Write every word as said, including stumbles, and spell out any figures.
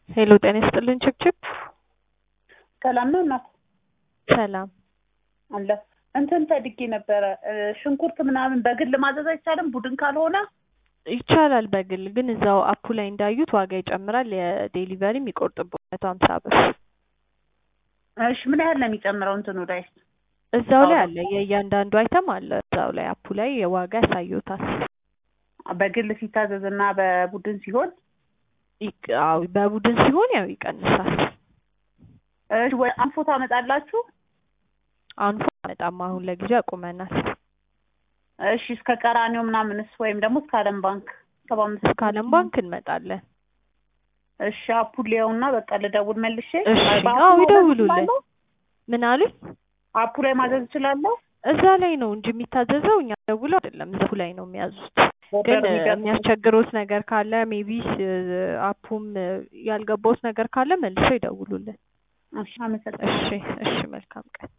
ሄሎ ጤና ይስጥልን ችብችብ ሰላም ነው እናት? ሰላም አለ እንትን ተድጌ ነበረ ሽንኩርት ምናምን በግል ማዘዝ አይቻልም ቡድን ካልሆነ? ይቻላል በግል ግን እዛው አፑ ላይ እንዳዩት ዋጋ ይጨምራል የዴሊቨሪም ይቆርጥብዎታል መቶ ሀምሳ ብር። እሺ ምን ያህል ነው የሚጨምረው እንትኑ ላይ? እዛው ላይ አለ የእያንዳንዱ አይተም አለ እዛው ላይ አፑ ላይ የዋጋ ያሳዩታል። በግል ሲታዘዝና በቡድን ሲሆን? አዎ በቡድን ሲሆን ያው ይቀንሳል። እሺ ወይ አንፎ ታመጣላችሁ? አንፎ በጣም አሁን ለጊዜው አቁመናል። እሺ እስከ ቀራኒዮ ምናምንስ ወይም ደግሞ እስከ ዓለም ባንክ ሰባ አምስት እስከ ዓለም ባንክ እንመጣለን። እሺ አፑ ሊያውና በቃ ልደውል መልሼ። እሺ አዎ ይደውሉልኝ። ምን አሉኝ? አፑ ላይ ማዘዝ እችላለሁ? እዛ ላይ ነው እንጂ የሚታዘዘው እኛ ደውለው አይደለም እዛው ላይ ነው የሚያዙት። ግን የሚያስቸግሩት ነገር ካለ ሜቢ አፑም ያልገባውት ነገር ካለ መልሰው ይደውሉልን። እሺ አመሰግናለሁ። እሺ እሺ መልካም ቀን።